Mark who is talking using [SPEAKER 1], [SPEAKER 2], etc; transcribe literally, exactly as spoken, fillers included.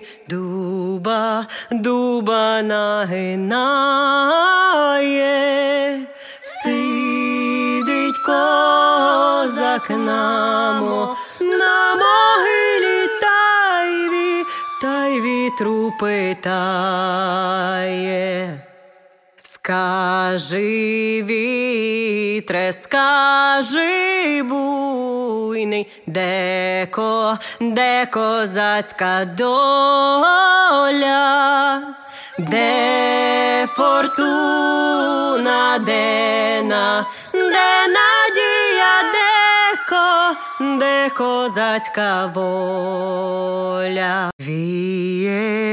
[SPEAKER 1] дуба, дуба нагинає, сидить козак намо, на могилі та й ві, та й вітру питає. Скажи, вітре, скажи, буйний, де ко, де козацька доля, де фортуна, де на, де надія, де ко, де козацька воля. Віє